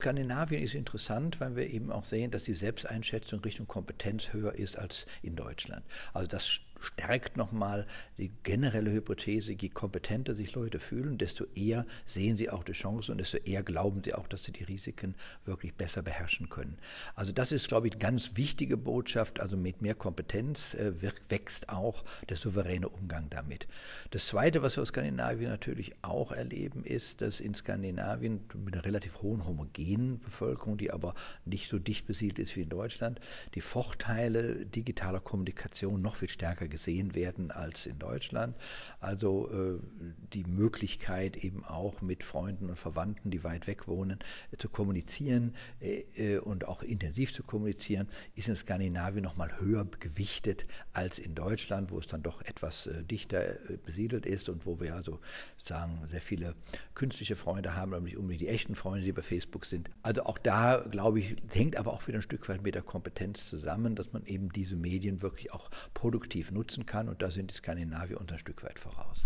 Skandinavien ist interessant, weil wir eben auch sehen, dass die Selbsteinschätzung Richtung Kompetenz höher ist als in Deutschland. Also das stärkt nochmal die generelle Hypothese, je kompetenter sich Leute fühlen, desto eher sehen sie auch die Chancen und desto eher glauben sie auch, dass sie die Risiken wirklich besser beherrschen können. Also das ist, glaube ich, eine ganz wichtige Botschaft. Also mit mehr Kompetenz wächst auch der souveräne Umgang damit. Das Zweite, was wir aus Skandinavien natürlich auch erleben, ist, dass in Skandinavien mit einer relativ hohen homogenen Bevölkerung, die aber nicht so dicht besiedelt ist wie in Deutschland, die Vorteile digitaler Kommunikation noch viel stärker gesehen werden als in Deutschland. Also die Möglichkeit eben auch mit Freunden und Verwandten, die weit weg wohnen, zu kommunizieren und auch intensiv zu kommunizieren, ist in Skandinavien noch mal höher gewichtet als in Deutschland, wo es dann doch etwas dichter besiedelt ist und wo wir also sagen sehr viele künstliche Freunde haben, aber nicht unbedingt die echten Freunde, die bei Facebook sind. Also auch da, glaube ich, hängt aber auch wieder ein Stück weit mit der Kompetenz zusammen, dass man eben diese Medien wirklich auch produktiv nutzen kann und da sind die Skandinavier uns ein Stück weit voraus.